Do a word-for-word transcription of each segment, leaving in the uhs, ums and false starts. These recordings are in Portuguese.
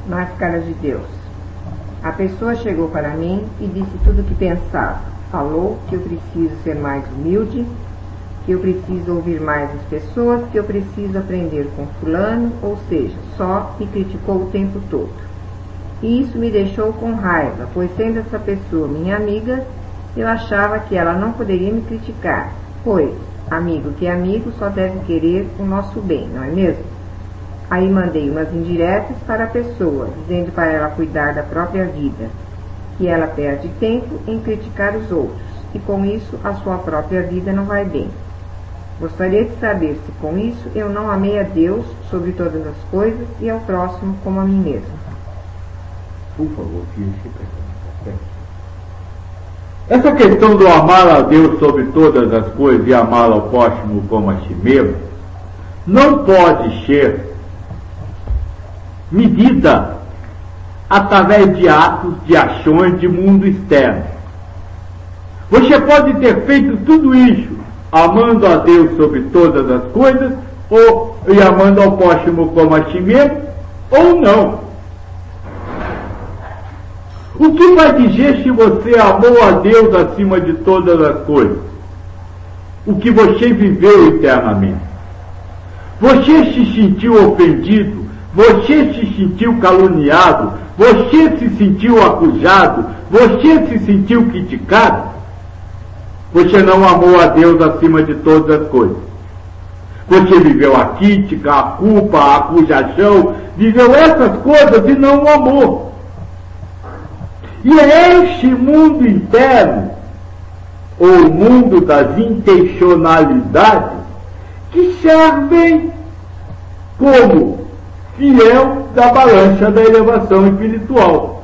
Máscara de Deus. A pessoa chegou para mim e disse tudo o que pensava. Falou que eu preciso ser mais humilde, que eu preciso ouvir mais as pessoas, que eu preciso aprender com fulano, ou seja, só me criticou o tempo todo. E isso me deixou com raiva, pois sendo essa pessoa minha amiga, eu achava que ela não poderia me criticar, pois amigo que é amigo só deve querer o nosso bem, não é mesmo? Aí mandei umas indiretas para a pessoa, dizendo para ela cuidar da própria vida, que ela perde tempo em criticar os outros, e com isso a sua própria vida não vai bem. Gostaria de saber se com isso eu não amei a Deus sobre todas as coisas e ao próximo como a mim mesmo. Por favor, filho, essa questão do amar a Deus sobre todas as coisas e amar ao próximo como a si mesmo não pode ser medida através de atos, de ações de mundo externo. Você pode ter feito tudo isso amando a Deus sobre todas as coisas ou e amando ao próximo como a si mesmo, ou não. O que vai dizer se você amou a Deus acima de todas as coisas? O que você viveu internamente. Você se sentiu ofendido, você se sentiu caluniado, você se sentiu acusado, você se sentiu criticado. Você não amou a Deus acima de todas as coisas. Você viveu a crítica, a culpa, a acusação, viveu essas coisas e não o amou. E é este mundo interno, ou mundo das intencionalidades, que servem como fiel da balança da elevação espiritual.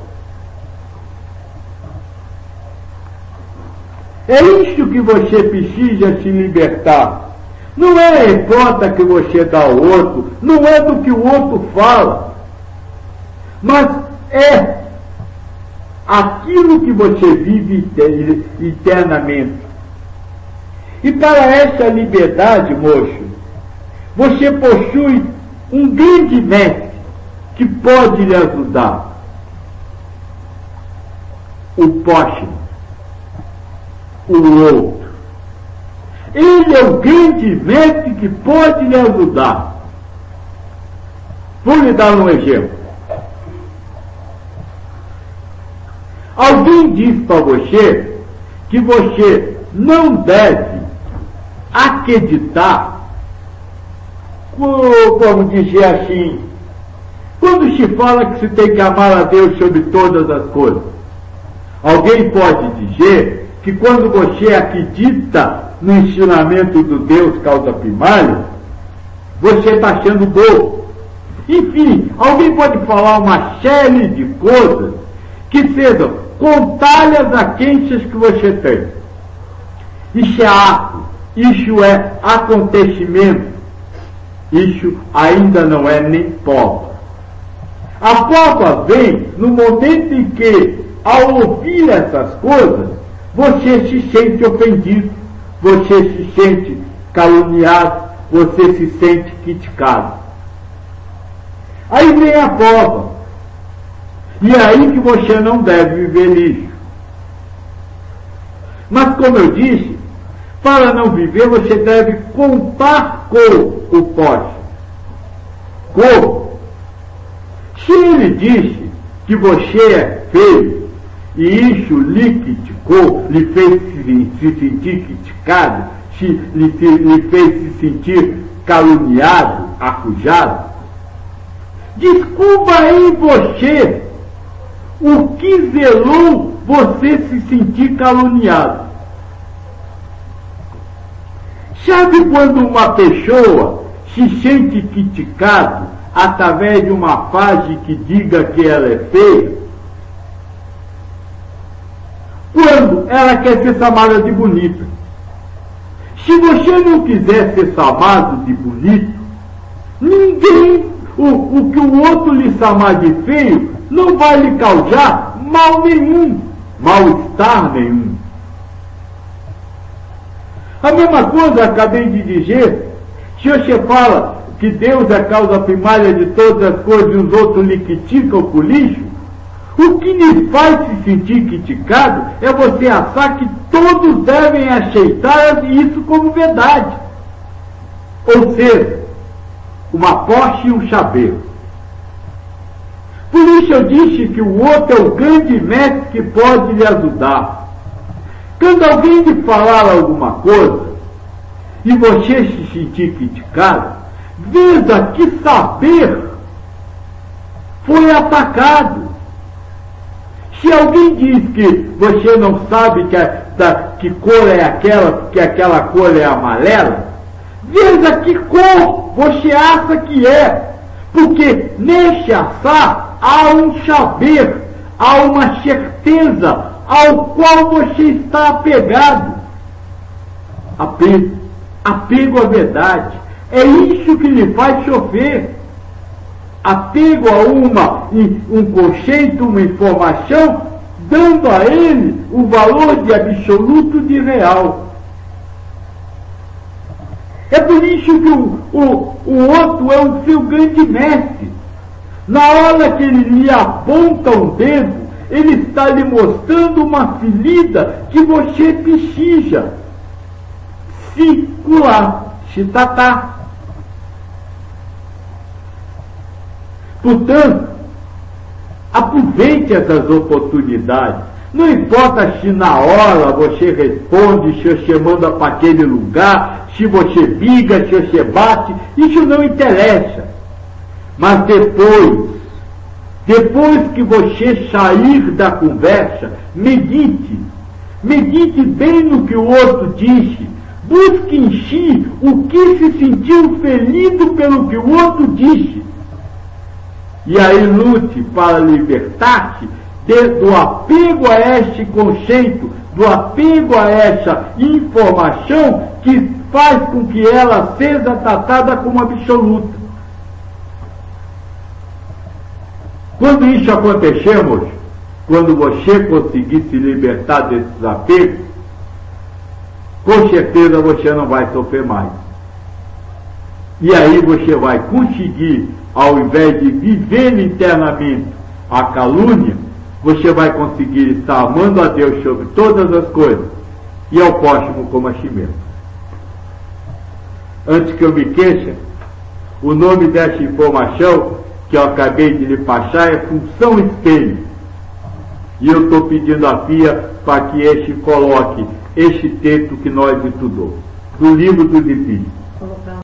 É isso que você precisa se libertar. Não é a resposta que você dá ao outro, não é do que o outro fala, mas é aquilo que você vive internamente. E para essa liberdade, moço, você possui um grande mestre que pode lhe ajudar. O próximo, o outro. Ele é o grande mestre que pode lhe ajudar. Vou lhe dar um exemplo. Alguém diz para você que você não deve acreditar, como dizer assim, quando se fala que se tem que amar a Deus sobre todas as coisas. Alguém pode dizer que quando você acredita no ensinamento do Deus causa primária, você está sendo bobo. Enfim, alguém pode falar uma série de coisas que sejam contrárias a crenças que você tem. Isso é ato, isso é acontecimento, isso ainda não é nem prova. A prova vem no momento em que, ao ouvir essas coisas, você se sente ofendido, você se sente caluniado, você se sente criticado. Aí vem a prova. E é aí que você não deve viver isso. Mas como eu disse, para não viver você deve contar com o próximo. Como? Se ele disse que você é feio, e isso lhe criticou, lhe fez se, se sentir criticado, se, lhe, lhe fez se sentir caluniado, acusado, descubra em você o que zelou você se sentir caluniado. Sabe quando uma pessoa se sente criticado através de uma frase que diga que ela é feia? Quando ela quer ser chamada de bonita. Se você não quiser ser chamado de bonito, ninguém, o, o que o outro lhe chamar de feio, não vai lhe causar mal nenhum, mal-estar nenhum. A mesma coisa acabei de dizer, se você fala que Deus é a causa primária de todas as coisas e os outros lhe criticam por lixo, o que lhe faz se sentir criticado é você achar que todos devem aceitar isso como verdade. Ou seja, uma Porsche e um chaveiro. Por isso eu disse que o outro é o grande mestre que pode lhe ajudar. Quando alguém lhe falar alguma coisa e você se sentir criticado, veja que saber foi atacado. Se alguém diz que você não sabe que, a, da, que cor é aquela, que aquela cor é amarela, veja que cor você acha que é, porque neste achar há um saber, há uma certeza ao qual você está apegado. Apego, apego à verdade. É isso que lhe faz sofrer. Apego a uma, um conceito, uma informação, dando a ele o valor de absoluto de real. É por isso que o, o, o outro é o seu grande mestre. Na hora que ele lhe aponta um dedo, ele está lhe mostrando uma ferida que você precisa se curar, se tratar. Portanto, aproveite essas oportunidades. Não importa se na hora você responde, se você manda para aquele lugar, se você briga, se você bate, isso não interessa. Mas depois, depois que você sair da conversa, medite. Medite bem no que o outro disse. Busque em si o que se sentiu ferido pelo que o outro disse. E aí lute para libertar-se do apego a este conceito, do apego a essa informação que faz com que ela seja tratada como absoluta. Quando isso acontecer, moço, quando você conseguir se libertar desses apegos, com certeza você não vai sofrer mais. E aí você vai conseguir, ao invés de viver internamente a calúnia, você vai conseguir estar amando a Deus sobre todas as coisas e ao próximo como a si mesmo. Antes que eu me queixe, o nome dessa informação que eu acabei de lhe passar é função espelho. E eu estou pedindo a Fia para que este coloque este texto que nós estudamos, do livro dos Espíritos.